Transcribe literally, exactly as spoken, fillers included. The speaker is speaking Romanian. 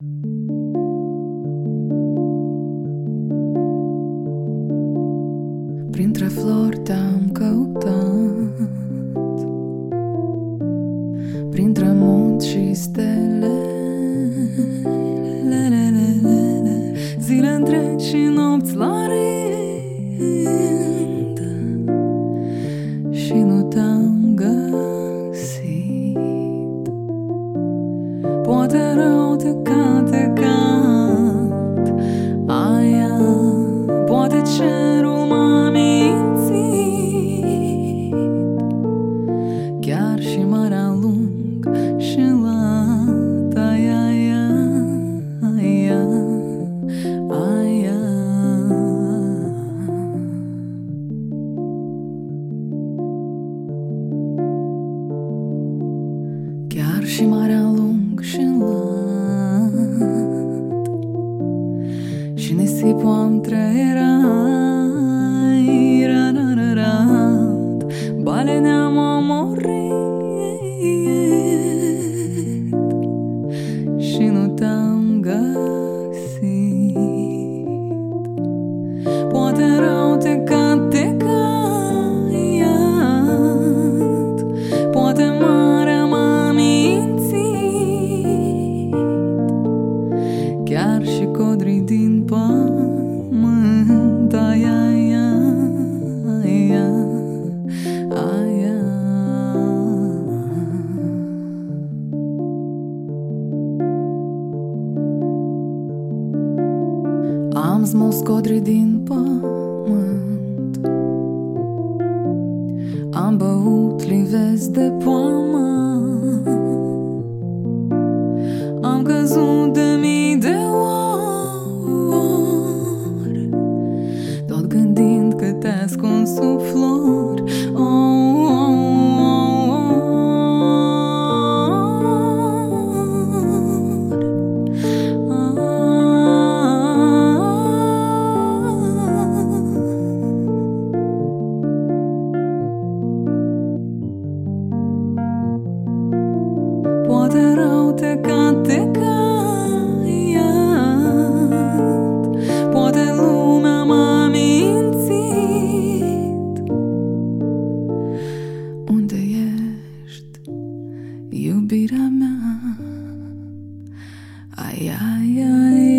Printre flori te-am căutat, printre munți și stele, zile întregi și nopți la rând, și nu te-am găsit. Poate rău te cant, te cant, aia, poate cerul m-a mințit. Chiar și marea lung și lat, aia, aia, aia, aia. Chiar și marea lung și lat, și nisipul am trăierat, bale ne-am omorât, și nu te-am găsit. Poate rău te cant, te căiat, poate marea m-a mințit. Chiar și codrii din pământ, aia, aia, aia, aia. Am smuls codrii din pământ, am băut livezi de poamă, am căzut de mii de ori, tot gândind că te ascund sub flori. Oh, oh, oh, oh. Poate rău te cant, te căiat, poate lumea m-a mințit. Unde ești, iubirea mea? Ai, ai, ai.